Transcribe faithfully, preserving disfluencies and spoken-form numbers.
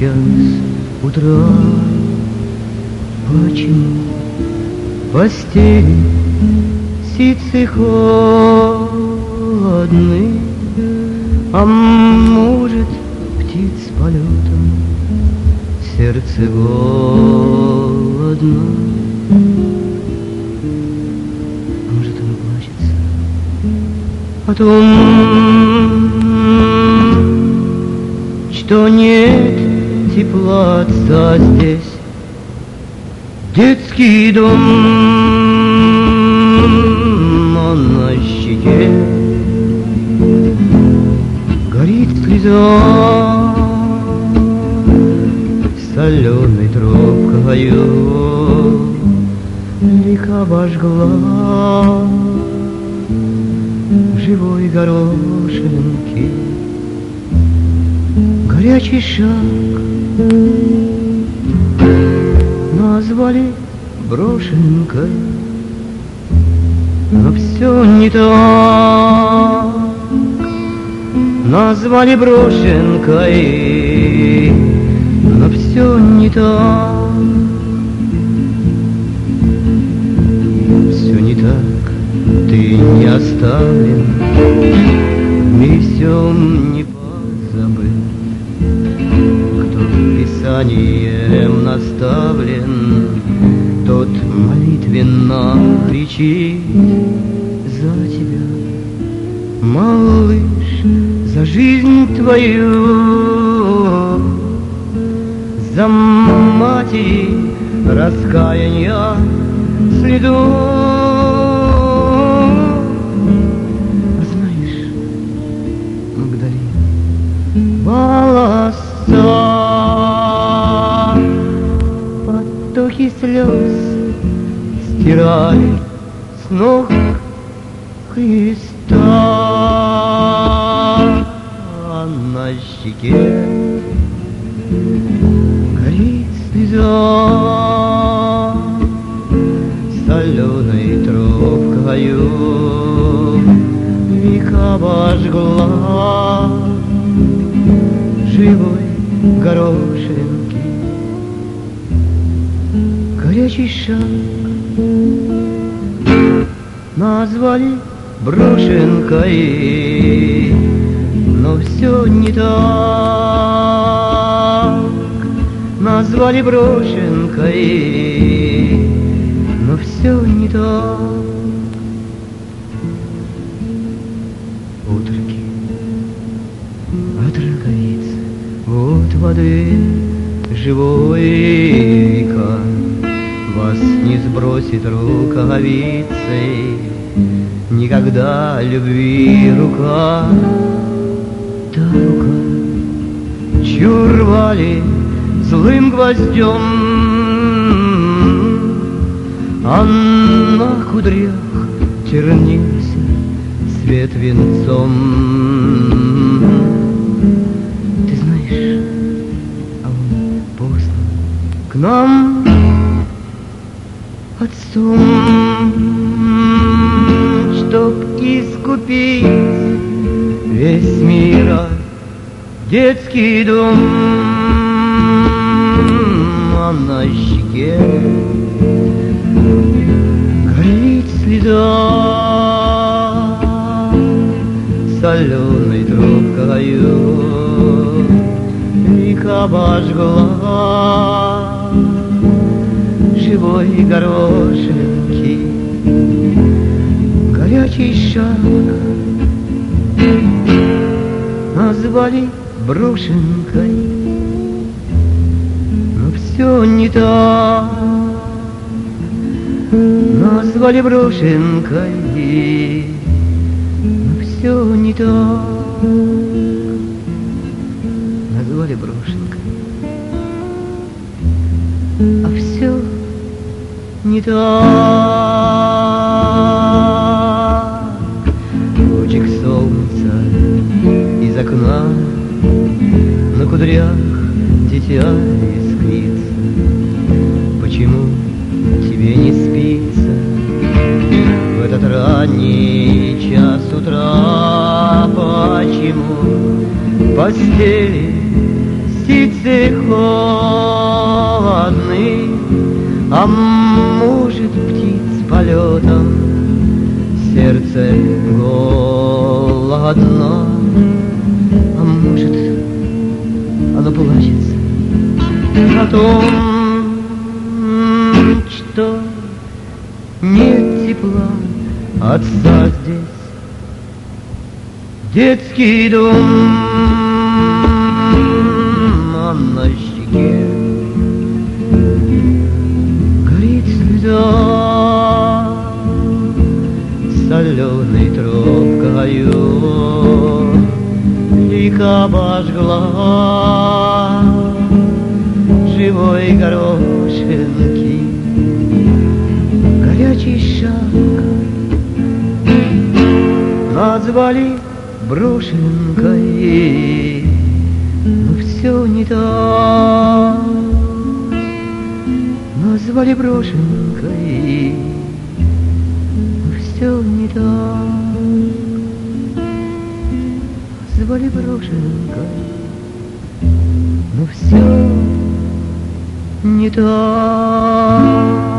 час утра. Почему постели ситцы холодны, а может, птиц полетом сердце голодно? А может, оно плачется о том, что нет тепла отца здесь, детский дом, а на щеке горит слеза, соленой тропкою лика обожгла в живой горошинке горячий шаг. Назвали брошенкой, но все не так. Назвали брошенкой, но все не так. Все не так, ты не оставлен, и все не позабыл. Кто Писанием наставлен, тот молитвенно кричит за тебя, малыш, за жизнь твою, за матери раскаяния следу. Знаешь, Магдалина, волоса, потоки слез стирали с ног Христа, а на щеке горит слеза, соленой тропкою века обожгла живой горошинки горячий шаг. Назвали брошенкой, но все не так. Назвали брошенкой, но все не так. Утроки от роговиц, от воды живой века вас не сбросит рукавицей никогда любви рука. Та рука, чью рвали злым гвоздем, а на кудрях чернился свет венцом. Ты знаешь, а он послан к нам отцом, чтоб искупить весь мир, детский дом, а на щеке горит слеза, соленой трубкою века обожгла живой горошинки горячий шаг. Назвали брошенкой, но все не так. Назвали брошенкой, но все не так. Назвали брошенкой, а все не так. Лучик солнца из окна на кудрях дитя искрится. Почему тебе не спится в этот ранний час утра? Почему постели птицы холодны, а может, птиц полетом сердце голодно, а может, оно плачется о том, что нет тепла отца здесь. Детский дом, а на щеке горит слеза, соленой тропкою лика обожгла живой горошинки горячий шаг. Назвали брошенкой, но все не так. Назвали брошенкой, но все не так. Назвали брошенкой, но все не так.